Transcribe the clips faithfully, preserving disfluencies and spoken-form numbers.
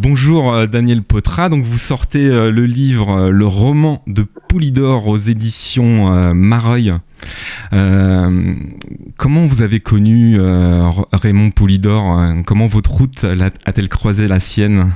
bonjour euh, Daniel Potra, donc vous sortez euh, le livre, euh, le roman de Poulidor aux éditions euh, Mareuil. Euh, comment vous avez connu euh, Raymond Poulidor? Comment votre route a-t-elle croisé la sienne?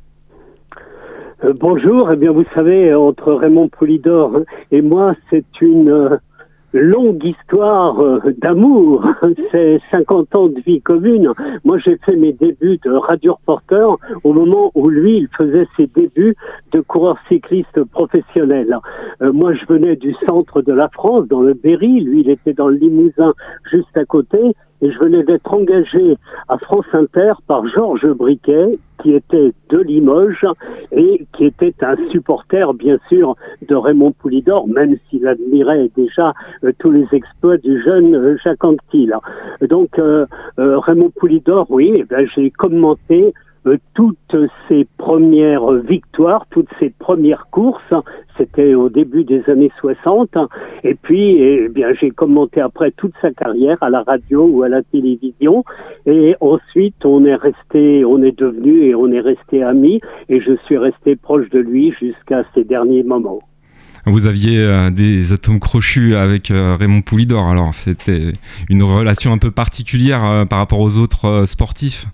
euh, Bonjour, eh bien vous savez, entre Raymond Poulidor et moi, c'est une... Euh... longue histoire d'amour, c'est cinquante ans de vie commune. Moi, j'ai fait mes débuts de radio-reporter au moment où lui, il faisait ses débuts de coureur cycliste professionnel. Euh, moi, je venais du centre de la France, dans le Berry. Lui, il était dans le Limousin, juste à côté. Et je venais d'être engagé à France Inter par Georges Briquet, qui était de Limoges et qui était un supporter, bien sûr, de Raymond Poulidor, même s'il admirait déjà euh, tous les exploits du jeune euh, Jacques Anquetil. Donc, euh, euh, Raymond Poulidor, oui, eh bien, j'ai commenté Euh, toutes ses premières victoires, toutes ses premières courses, c'était au début des années soixante, et puis eh bien j'ai commenté après toute sa carrière à la radio ou à la télévision, et ensuite on est resté, on est devenu et on est resté amis, et je suis resté proche de lui jusqu'à ces derniers moments. Vous aviez euh, des atomes crochus avec euh, Raymond Poulidor, alors c'était une relation un peu particulière euh, par rapport aux autres euh, sportifs.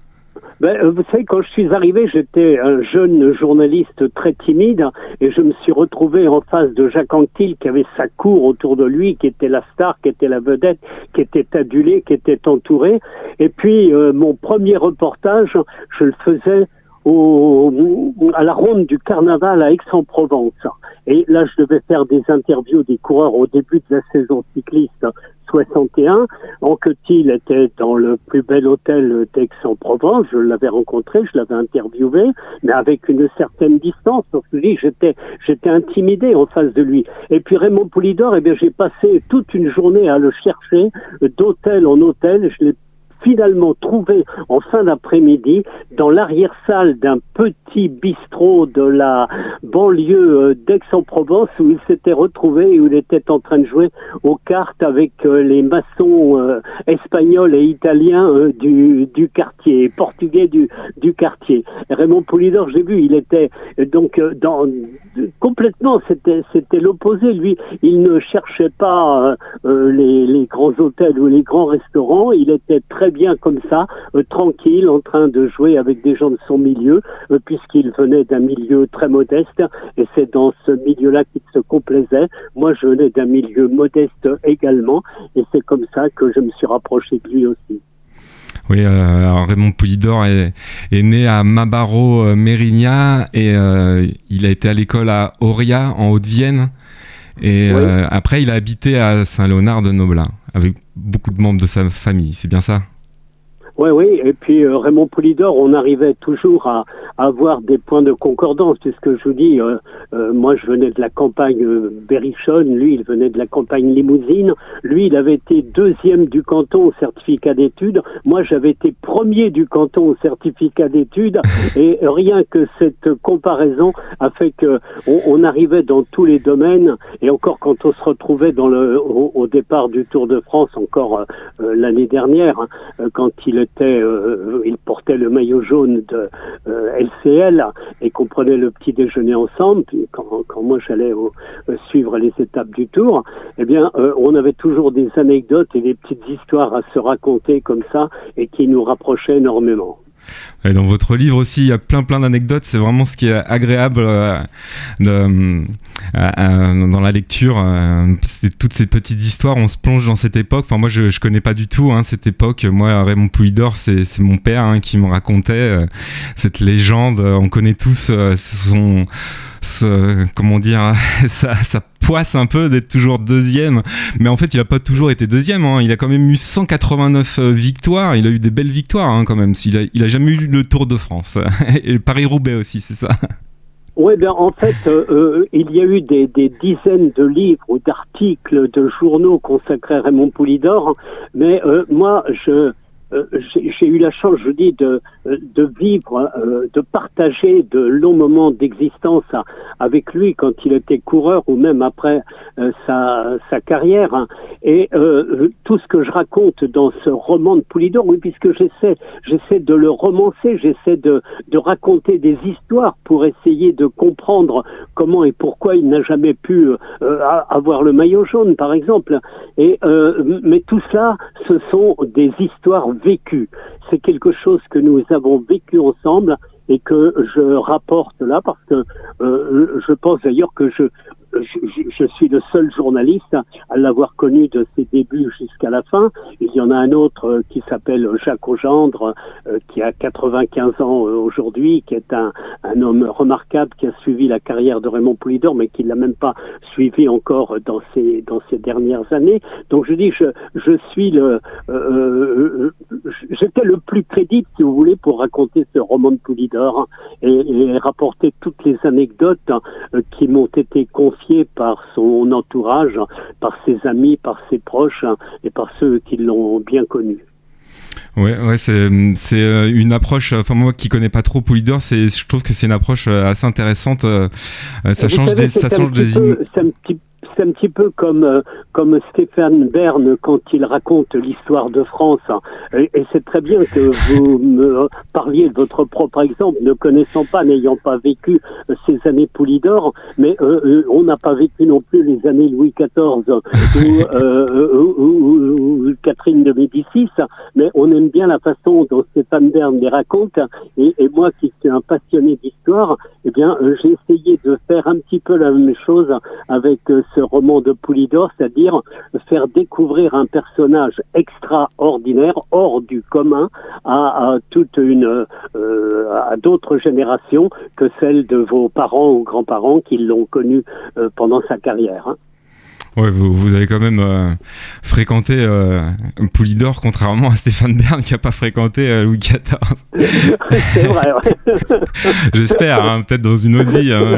Ben, vous savez, quand je suis arrivé, j'étais un jeune journaliste très timide et je me suis retrouvé en face de Jacques Anquetil qui avait sa cour autour de lui, qui était la star, qui était la vedette, qui était adulé, qui était entouré. Et puis, euh, mon premier reportage, je le faisais Au, à la ronde du carnaval à Aix-en-Provence. Et là, je devais faire des interviews des coureurs au début de la saison cycliste soixante et un. Anquetil était dans le plus bel hôtel d'Aix-en-Provence. Je l'avais rencontré, je l'avais interviewé, mais avec une certaine distance. Parce que lui, j'étais, j'étais intimidé en face de lui. Et puis Raymond Poulidor, eh bien, j'ai passé toute une journée à le chercher d'hôtel en hôtel. Je l'ai finalement trouvé en fin d'après-midi dans l'arrière-salle d'un petit bistrot de la banlieue d'Aix-en-Provence où il s'était retrouvé et où il était en train de jouer aux cartes avec les maçons euh, espagnols et italiens euh, du, du quartier, portugais du, du quartier. Raymond Poulidor, j'ai vu, il était donc dans complètement, c'était, c'était l'opposé. Lui, il ne cherchait pas euh, les, les grands hôtels ou les grands restaurants, il était très bien comme ça, euh, tranquille, en train de jouer avec des gens de son milieu, euh, puisqu'il venait d'un milieu très modeste, et c'est dans ce milieu-là qu'il se complaisait. Moi, je venais d'un milieu modeste également, et c'est comme ça que je me suis rapproché de lui aussi. Oui, euh, alors Raymond Poulidor est, est né à Mabaro-Mérignac et euh, il a été à l'école à Auria, en Haute-Vienne. Et oui. euh, après, il a habité à Saint-Léonard-de-Noblin, avec beaucoup de membres de sa famille, c'est bien ça? Oui, oui, et puis euh, Raymond Poulidor, on arrivait toujours à, à avoir des points de concordance, puisque je vous dis, euh, euh, moi je venais de la campagne euh, berrichonne, lui il venait de la campagne limousine, lui il avait été deuxième du canton au certificat d'études, moi j'avais été premier du canton au certificat d'études, et rien que cette comparaison a fait que on, on arrivait dans tous les domaines, et encore quand on se retrouvait dans le, au, au départ du Tour de France, encore euh, l'année dernière, hein, quand il était, euh, il portait le maillot jaune de euh, L C L et qu'on prenait le petit déjeuner ensemble. Puis quand, quand moi j'allais au, euh, suivre les étapes du Tour, eh bien, euh, on avait toujours des anecdotes et des petites histoires à se raconter comme ça et qui nous rapprochaient énormément. Et dans votre livre aussi, il y a plein plein d'anecdotes. C'est vraiment ce qui est agréable euh, de, euh, euh, dans la lecture. Euh, c'est toutes ces petites histoires. On se plonge dans cette époque. Enfin, moi, je je connais pas du tout hein, cette époque. Moi, Raymond Poulidor, c'est c'est mon père hein, qui me racontait euh, cette légende. On connaît tous euh, son Ce, comment dire, ça, ça poisse un peu d'être toujours deuxième, mais en fait il a pas toujours été deuxième, hein. Il a quand même eu cent quatre-vingt-neuf victoires, il a eu des belles victoires hein, quand même, il a, il a jamais eu le Tour de France, et le Paris-Roubaix aussi, c'est ça? Oui, bien en fait, euh, euh, il y a eu des, des dizaines de livres ou d'articles, de journaux consacrés à Raymond Poulidor, mais euh, moi je... euh, j'ai, j'ai eu la chance, je dis, de, de vivre, euh, de partager de longs moments d'existence à, avec lui quand il était coureur ou même après euh, sa, sa carrière. Hein. Et euh, tout ce que je raconte dans ce roman de Poulidor, oui, puisque j'essaie, j'essaie de le romancer, j'essaie de, de raconter des histoires pour essayer de comprendre comment et pourquoi il n'a jamais pu euh, avoir le maillot jaune, par exemple. Et euh, mais tout ça, ce sont des histoires vécues. C'est quelque chose que nous avons vécu ensemble et que je rapporte là parce que euh, je pense d'ailleurs que je Je, je suis le seul journaliste à l'avoir connu de ses débuts jusqu'à la fin. Il y en a un autre euh, qui s'appelle Jacques Augendre, euh, qui a quatre-vingt-quinze ans euh, aujourd'hui, qui est un, un homme remarquable, qui a suivi la carrière de Raymond Poulidor, mais qui ne l'a même pas suivi encore dans ces, dans ces dernières années. Donc je dis, je, je suis le... Euh, j'étais le plus crédible, si vous voulez, pour raconter ce roman de Poulidor et, et rapporter toutes les anecdotes euh, qui m'ont été confiées par son entourage, par ses amis, par ses proches et par ceux qui l'ont bien connu. Ouais, ouais, c'est c'est une approche. Enfin moi qui connais pas trop Poulidor, c'est je trouve que c'est une approche assez intéressante. Ça change savez, des ça change des peu, c'est un petit C'est un petit peu comme euh, comme Stéphane Bern quand il raconte l'histoire de France. Et, et c'est très bien que vous me parliez de votre propre exemple, ne connaissant pas, n'ayant pas vécu euh, ces années Poulidor, mais euh, on n'a pas vécu non plus les années Louis quatorze ou, euh, ou, ou, ou Catherine de Médicis, mais on aime bien la façon dont Stéphane Bern les raconte. Et, et moi, qui suis un passionné d'histoire, eh bien, euh, j'ai essayé de faire un petit peu la même chose avec euh, ce roman de Poulidor, c'est-à-dire faire découvrir un personnage extraordinaire, hors du commun, à, à toute une, euh, à d'autres générations que celles de vos parents ou grands-parents qui l'ont connu euh, pendant sa carrière. Hein. Ouais, vous, vous avez quand même euh, fréquenté euh, Poulidor, contrairement à Stéphane Bern qui n'a pas fréquenté euh, Louis quatorze. C'est vrai, ouais. J'espère, hein, peut-être dans une autre vie. Hein,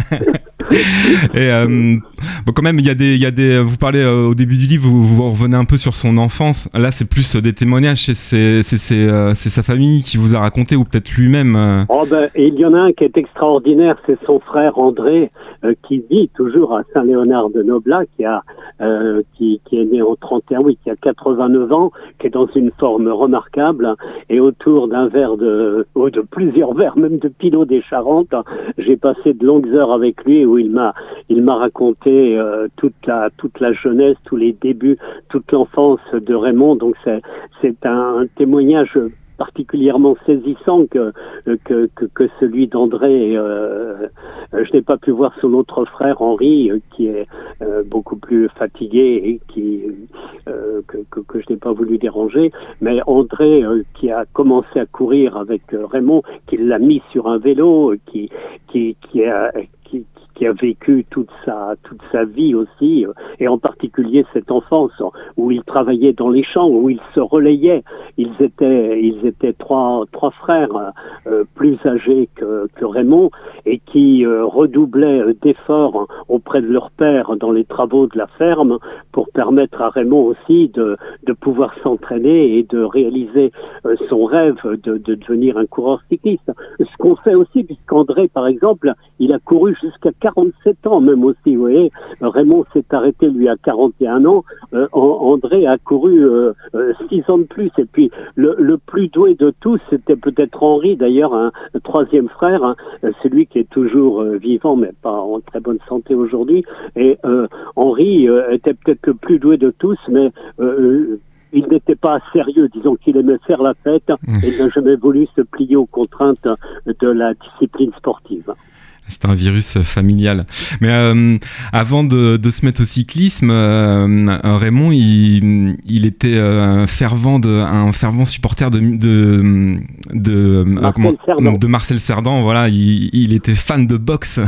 et euh, bon, quand même, il y a des, il y a des. Vous parlez euh, au début du livre, vous, vous revenez un peu sur son enfance. Là, c'est plus des témoignages. C'est, c'est, c'est, c'est, euh, c'est sa famille qui vous a raconté, ou peut-être lui-même. Euh... Oh ben, et il y en a un qui est extraordinaire, c'est son frère André, euh, qui vit toujours à Saint-Léonard-de-Noblat, qui a, euh, qui, qui est né en trente et un, oui, qui a quatre-vingt-neuf ans, qui est dans une forme remarquable, et autour d'un verre de, ou de plusieurs verres, même de Pinot des Charentes, j'ai passé de longues heures avec lui où il m'a, il m'a raconté euh, toute la, toute la jeunesse, tous les débuts, toute l'enfance de Raymond. Donc c'est, c'est un, un témoignage particulièrement saisissant que que que, que celui d'André. Euh, je n'ai pas pu voir son autre frère Henri, qui est euh, beaucoup plus fatigué et qui euh, que, que que je n'ai pas voulu déranger. Mais André, euh, qui a commencé à courir avec euh, Raymond, qui l'a mis sur un vélo, qui qui qui a qui qui a vécu toute sa toute sa vie aussi, et en particulier cette enfance où il travaillait dans les champs, où il se relayait. Ils étaient ils étaient trois trois frères euh, plus âgés que, que Raymond, et qui euh, redoublaient d'efforts auprès de leur père dans les travaux de la ferme pour permettre à Raymond aussi de de pouvoir s'entraîner et de réaliser euh, son rêve de de devenir un coureur cycliste. Ce qu'on sait aussi, puisqu'André, par exemple, il a couru jusqu'à quarante-sept ans même aussi, vous voyez. Raymond s'est arrêté, lui, à quarante et un ans. Euh, André a couru euh, euh, six ans de plus. Et puis, le, le plus doué de tous, c'était peut-être Henri, d'ailleurs, un, un troisième frère. Hein, celui qui est toujours euh, vivant, mais pas en très bonne santé aujourd'hui. Et euh, Henri euh, était peut-être le plus doué de tous, mais... Euh, il n'était pas sérieux, disons qu'il aimait faire la fête et il n'a jamais voulu se plier aux contraintes de la discipline sportive. C'est un virus familial. Mais euh, avant de, de se mettre au cyclisme, euh, Raymond, il, il était un fervent, de, un fervent supporter de, de, de, Marcel, euh, comment, de Marcel Cerdan. Voilà, il, il était fan de boxe.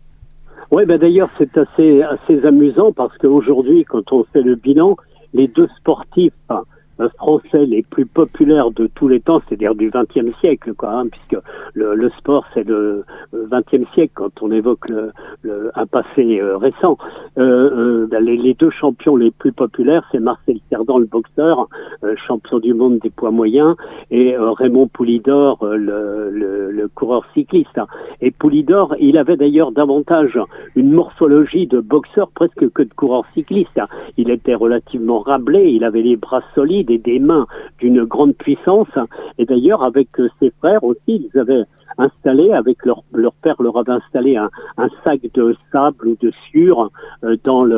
Oui, ben d'ailleurs, c'est assez, assez amusant parce qu'aujourd'hui, quand on fait le bilan, les deux sportifs hein, français les plus populaires de tous les temps, c'est-à-dire du vingtième siècle, quoi, hein, puisque le, le sport c'est le vingtième siècle quand on évoque le, le, un passé euh, récent. euh, euh, les, les deux champions les plus populaires, c'est Marcel Cerdan, le boxeur, euh, champion du monde des poids moyens, et euh, Raymond Poulidor, euh, le, le, le coureur cycliste. Et Poulidor, il avait d'ailleurs davantage une morphologie de boxeur presque que de coureur cycliste. Il était relativement râblé, il avait les bras solides et des mains d'une grande puissance. Et d'ailleurs, avec ses frères aussi, ils avaient installé, avec leur, leur père leur avait installé un, un sac de sable ou de sueur euh, dans le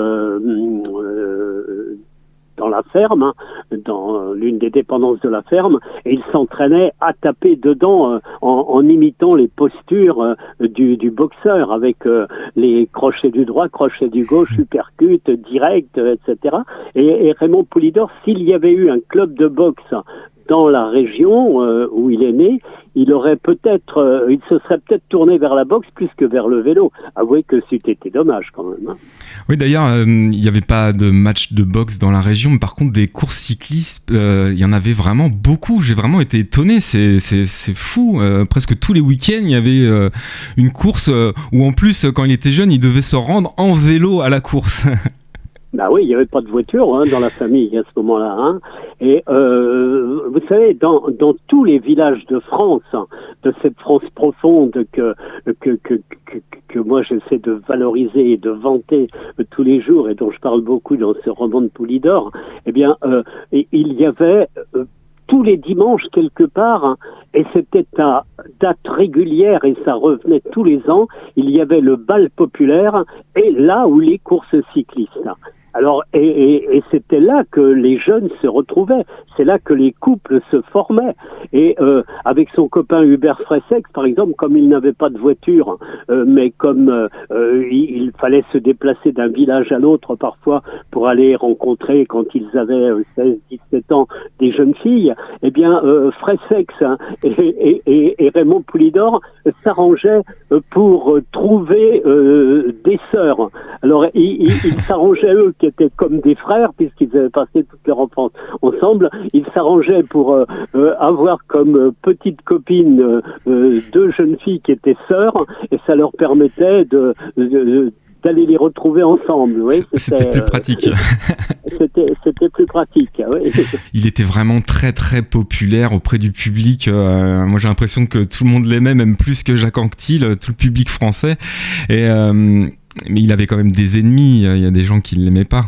euh, dans la ferme, hein, dans l'une des dépendances de la ferme, et ils s'entraînaient à taper dedans euh, en, en imitant les postures euh, du, du boxeur, avec euh, les crochets du droit, crochets du gauche, uppercut, direct, euh, et cetera. Et, et Raymond Poulidor, s'il y avait eu un club de boxe dans la région euh, où il est né, il aurait peut-être, euh, il se serait peut-être tourné vers la boxe plus que vers le vélo. Avouez que c'était dommage quand même. Hein. Oui, d'ailleurs, euh, il n'y avait pas de match de boxe dans la région, mais par contre, des courses cyclistes, euh, il y en avait vraiment beaucoup. J'ai vraiment été étonné, c'est, c'est, c'est fou. Euh, presque tous les week-ends, il y avait euh, une course euh, où en plus, quand il était jeune, il devait se rendre en vélo à la course. Bah oui, il n'y avait pas de voiture hein, dans la famille à ce moment-là. Hein. Et euh, vous savez, dans, dans tous les villages de France, hein, de cette France profonde que que, que, que, que moi j'essaie de valoriser et de vanter euh, tous les jours et dont je parle beaucoup dans ce roman de Poulidor, eh bien, euh, et, il y avait euh, tous les dimanches quelque part, hein, et c'était à date régulière et ça revenait tous les ans, il y avait le bal populaire et là où les courses cyclistes. Alors, et, et, et c'était là que les jeunes se retrouvaient, c'est là que les couples se formaient. Et euh, avec son copain Hubert Fressex, par exemple, comme il n'avait pas de voiture, euh, mais comme euh, il, il fallait se déplacer d'un village à l'autre parfois pour aller rencontrer, quand ils avaient seize dix-sept ans, des jeunes filles, eh bien, euh, Fressex hein, et, et, et, et Raymond Poulidor s'arrangeaient pour trouver euh, des sœurs. Alors, ils, ils, ils s'arrangeaient, eux, qui étaient comme des frères, puisqu'ils avaient passé toute leur enfance ensemble, ils s'arrangeaient pour euh, euh, avoir comme euh, petite copine euh, euh, deux jeunes filles qui étaient sœurs, et ça leur permettait de, de, de d'aller les retrouver ensemble. Oui, c'était, c'était plus pratique. Euh, c'était, c'était plus pratique, oui. Il était vraiment très très populaire auprès du public. Euh, moi j'ai l'impression que tout le monde l'aimait, même plus que Jacques Anquetil, tout le public français. Et, euh, mais il avait quand même des ennemis, il y a des gens qui ne l'aimaient pas.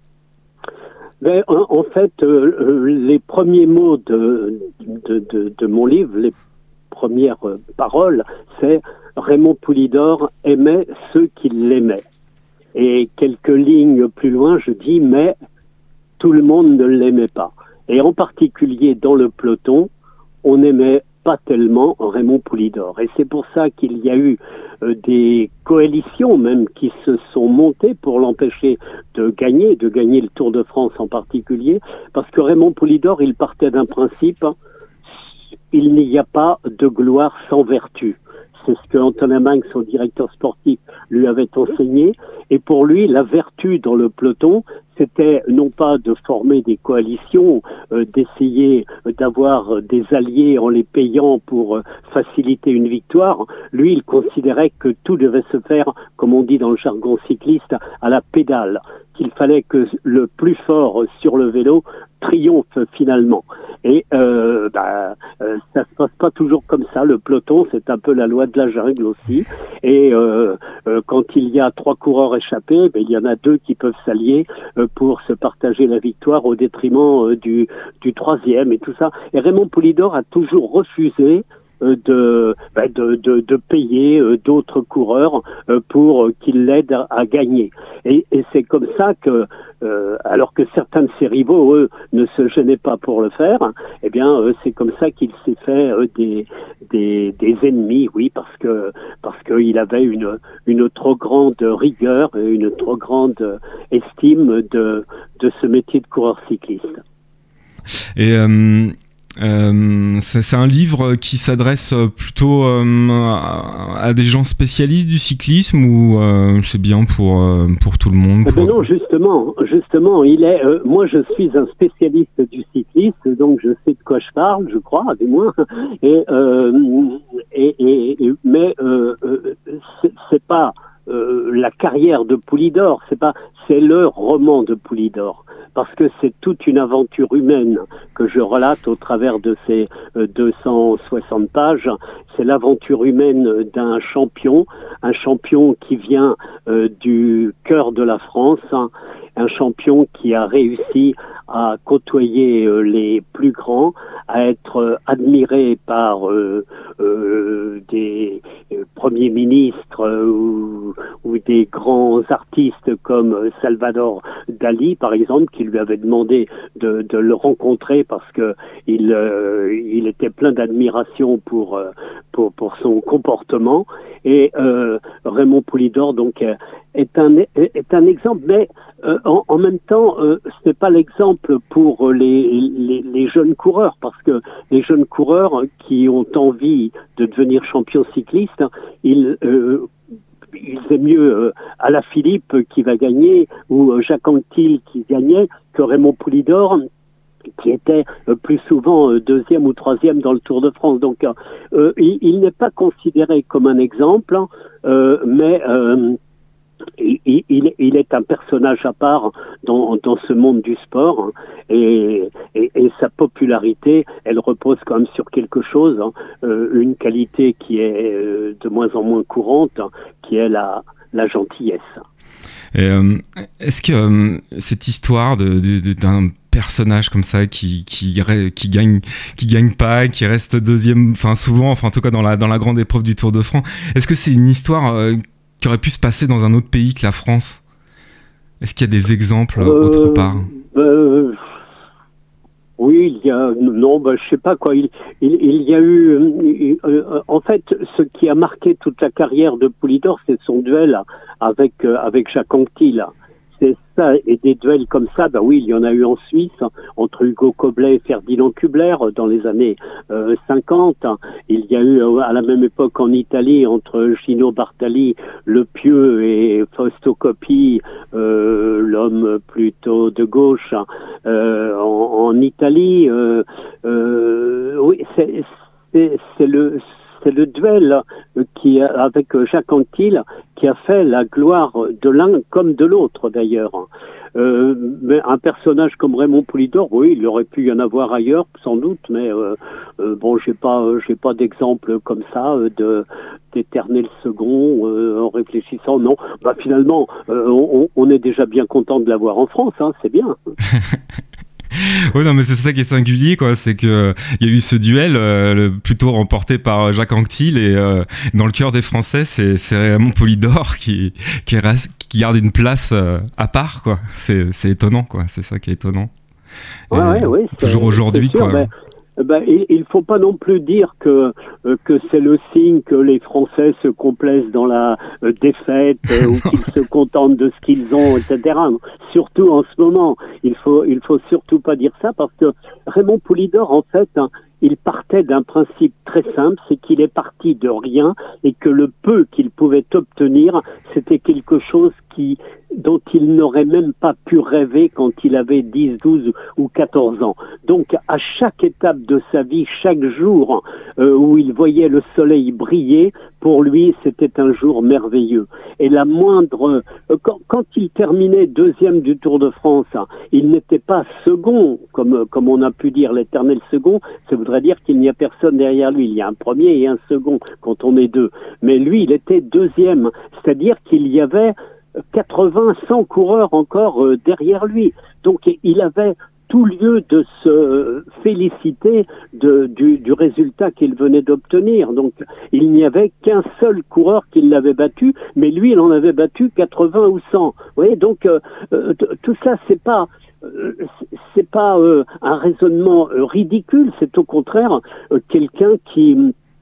Mais en, en fait, euh, les premiers mots de, de, de, de mon livre, les premières paroles, c'est Raymond Poulidor aimait ceux qui l'aimaient. Et quelques lignes plus loin, je dis, mais tout le monde ne l'aimait pas. Et en particulier dans le peloton, on n'aimait pas tellement Raymond Poulidor. Et c'est pour ça qu'il y a eu euh, des coalitions même qui se sont montées pour l'empêcher de gagner, de gagner le Tour de France en particulier, parce que Raymond Poulidor, il partait d'un principe, il n'y a pas de gloire sans vertu. C'est ce que Antonin Manx, son directeur sportif, lui avait enseigné. Et pour lui, la vertu dans le peloton, c'était non pas de former des coalitions, euh, d'essayer d'avoir des alliés en les payant pour euh, faciliter une victoire. Lui, il considérait que tout devait se faire, comme on dit dans le jargon cycliste, à la pédale, qu'il fallait que le plus fort sur le vélo triomphe finalement. Et euh, bah, euh, ça se passe pas toujours comme ça. Le peloton, c'est un peu la loi de la jungle aussi. Et euh, euh, quand il y a trois coureurs échappés, ben, il y en a deux qui peuvent s'allier euh, pour se partager la victoire au détriment euh, du, du troisième et tout ça. Et Raymond Poulidor a toujours refusé de, ben de, de, de payer euh, d'autres coureurs euh, pour euh, qu'ils l'aident à, à gagner. Et, et c'est comme ça que, euh, alors que certains de ses rivaux, eux, ne se gênaient pas pour le faire, eh bien, euh, c'est comme ça qu'il s'est fait euh, des, des, des ennemis, oui, parce que parce qu'il avait une, une trop grande rigueur, une trop grande estime de, de ce métier de coureur cycliste. Et euh... Euh, c'est, c'est un livre qui s'adresse plutôt euh, à, à des gens spécialistes du cyclisme ou euh, c'est bien pour euh, pour tout le monde pour... Eh ben non, justement, justement, il est. Euh, moi, je suis un spécialiste du cyclisme, donc je sais de quoi je parle, je crois, du moins. Et, euh, et, et, et mais euh, c'est, c'est pas euh, la carrière de Poulidor, c'est pas, c'est le roman de Poulidor. Parce que c'est toute une aventure humaine que je relate au travers de ces euh, deux cent soixante pages. C'est l'aventure humaine d'un champion, un champion qui vient euh, du cœur de la France, hein, un champion qui a réussi à côtoyer euh, les plus grands, à être euh, admiré par euh, euh, des euh, premiers ministres euh, ou, ou des grands artistes comme Salvador Dali, par exemple, qui lui avait demandé de, de le rencontrer parce que il, euh, il était plein d'admiration pour, euh, pour, pour son comportement. Et euh, Raymond Poulidor, donc, est un, est un exemple, mais euh, en, en même temps, euh, ce n'est pas l'exemple pour les, les, les jeunes coureurs, parce que les jeunes coureurs qui ont envie de devenir champions cyclistes, ils... Euh, il est mieux euh, Alaphilippe qui va gagner ou euh, Jacques Anquetil qui gagnait que Raymond Poulidor qui était euh, plus souvent euh, deuxième ou troisième dans le Tour de France. Donc euh, il, il n'est pas considéré comme un exemple, hein, euh, mais euh, il, il, il est un personnage à part dans, dans ce monde du sport, hein, et, et, et sa popularité, elle repose quand même sur quelque chose, hein, euh, une qualité qui est euh, de moins en moins courante, hein, qui est la, la gentillesse. Et, euh, est-ce que euh, cette histoire de, de, de, d'un personnage comme ça qui qui qui gagne qui gagne pas, qui reste deuxième, enfin souvent, enfin en tout cas dans la dans la grande épreuve du Tour de France, est-ce que c'est une histoire euh, qui aurait pu se passer dans un autre pays que la France? Est-ce qu'il y a des exemples euh, autre part? euh, Oui, il y a non, ben, je sais pas quoi. Il, il, il y a eu, euh, en fait, ce qui a marqué toute la carrière de Poulidor, c'est son duel avec euh, avec Jacques Anquetil. C'est ça, et des duels comme ça, ben oui, il y en a eu en Suisse, entre Hugo Koblet et Ferdinand Kubler dans les années euh, cinquante. Il y a eu euh, à la même époque en Italie, entre Gino Bartali, le pieux, et Fausto Coppi, euh, l'homme plutôt de gauche. Euh, en, en Italie, euh, euh, oui, c'est, c'est, c'est le... C'est le duel qui, avec Jacques Anquetil qui a fait la gloire de l'un comme de l'autre d'ailleurs. Euh, mais un personnage comme Raymond Poulidor, oui, il aurait pu y en avoir ailleurs, sans doute, mais euh, euh, bon, j'ai pas, j'ai pas d'exemple comme ça euh, de d'éternel second euh, en réfléchissant. Non, bah finalement, euh, on, on est déjà bien content de l'avoir en France, hein, c'est bien. Oui, non, mais c'est ça qui est singulier, quoi. C'est que il y a eu ce duel, euh, le, plutôt remporté par Jacques Anquetil, et euh, dans le cœur des Français, c'est, c'est Raymond Poulidor qui qui, reste, qui garde une place euh, à part, quoi. C'est c'est étonnant, quoi. C'est ça qui est étonnant. Ouais, et, ouais, ouais, toujours aujourd'hui, sûr, quoi. Mais... Ben, il ne faut pas non plus dire que euh, que c'est le signe que les Français se complaisent dans la euh, défaite euh, ou qu'ils se contentent de ce qu'ils ont, et cetera. Surtout en ce moment, il faut il faut surtout pas dire ça, parce que Raymond Poulidor, en fait, hein, il partait d'un principe très simple, c'est qu'il est parti de rien et que le peu qu'il pouvait obtenir, c'était quelque chose qui dont il n'aurait même pas pu rêver quand il avait dix, douze ou quatorze ans. Donc, à chaque étape de sa vie, chaque jour euh, où il voyait le soleil briller, pour lui, c'était un jour merveilleux. Et la moindre... Euh, quand, quand il terminait deuxième du Tour de France, hein, il n'était pas second, comme, comme on a pu dire l'éternel second. Ça voudrait dire qu'il n'y a personne derrière lui. Il y a un premier et un second quand on est deux. Mais lui, il était deuxième. C'est-à-dire qu'il y avait quatre-vingts, cent coureurs encore euh, derrière lui. Donc il avait tout lieu de se féliciter de, du, du résultat qu'il venait d'obtenir. Donc il n'y avait qu'un seul coureur qui l'avait battu, mais lui il en avait battu quatre-vingts ou cent. Vous voyez, donc euh, euh, tout ça c'est pas euh, c'est pas euh, un raisonnement euh, ridicule, c'est au contraire euh, quelqu'un qui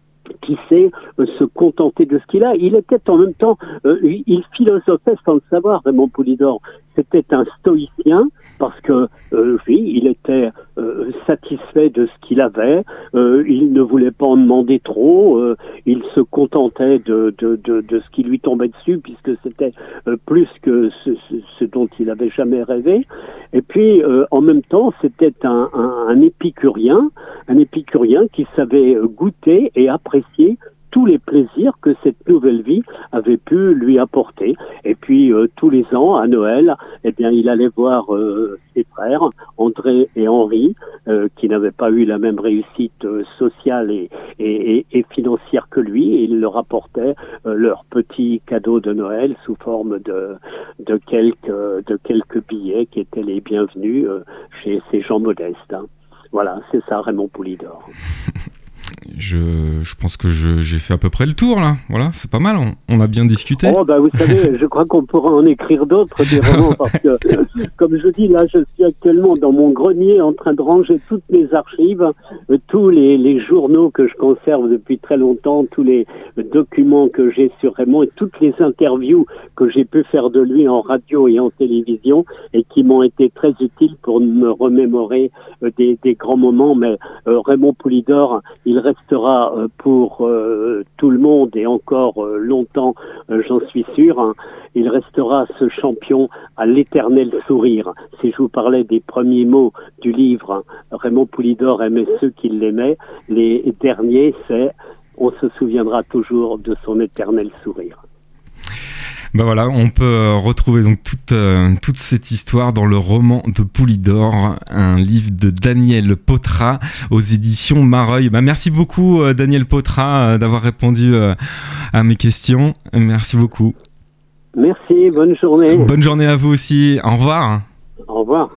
qui sait euh, se contenter de ce qu'il a. Il était en même temps, euh, il philosophait sans le savoir, Raymond Poulidor. C'était un stoïcien, parce que, euh, oui, il était euh, satisfait de ce qu'il avait, euh, il ne voulait pas en demander trop, euh, il se contentait de, de, de, de ce qui lui tombait dessus, puisque c'était euh, plus que ce, ce, ce dont il avait jamais rêvé. Et puis, euh, en même temps, c'était un, un, un épicurien, un épicurien qui savait goûter et apprécier tous les plaisirs que cette nouvelle vie avait pu lui apporter. Et puis euh, tous les ans, à Noël, eh bien, il allait voir euh, ses frères, André et Henri, euh, qui n'avaient pas eu la même réussite euh, sociale et, et, et, et financière que lui, et il leur apportait euh, leurs petits cadeaux de Noël sous forme de, de, quelques, de quelques billets qui étaient les bienvenus euh, chez ces gens modestes. Hein. Voilà, c'est ça, Raymond Poulidor. Je, je pense que je, j'ai fait à peu près le tour là. Voilà, c'est pas mal. On, on a bien discuté. Oh bah vous savez, je crois qu'on pourra en écrire d'autres des romans parce que, comme je dis là, je suis actuellement dans mon grenier en train de ranger toutes mes archives, euh, tous les, les journaux que je conserve depuis très longtemps, tous les documents que j'ai sur Raymond et toutes les interviews que j'ai pu faire de lui en radio et en télévision et qui m'ont été très utiles pour me remémorer euh, des, des grands moments. Mais euh, Raymond Poulidor, il restera euh, pour euh, tout le monde et encore euh, longtemps, euh, j'en suis sûr, hein, il restera ce champion à l'éternel sourire. Si je vous parlais des premiers mots du livre, hein, Raymond Poulidor aimait ceux qui l'aimaient, les derniers, c'est « on se souviendra toujours de son éternel sourire ». Ben voilà, on peut retrouver donc toute, euh, toute cette histoire dans le roman de Poulidor, un livre de Daniel Potra aux éditions Mareuil. Ben merci beaucoup euh, Daniel Potra euh, d'avoir répondu euh, à mes questions. Merci beaucoup. Merci, bonne journée. Bonne journée à vous aussi. Au revoir. Au revoir.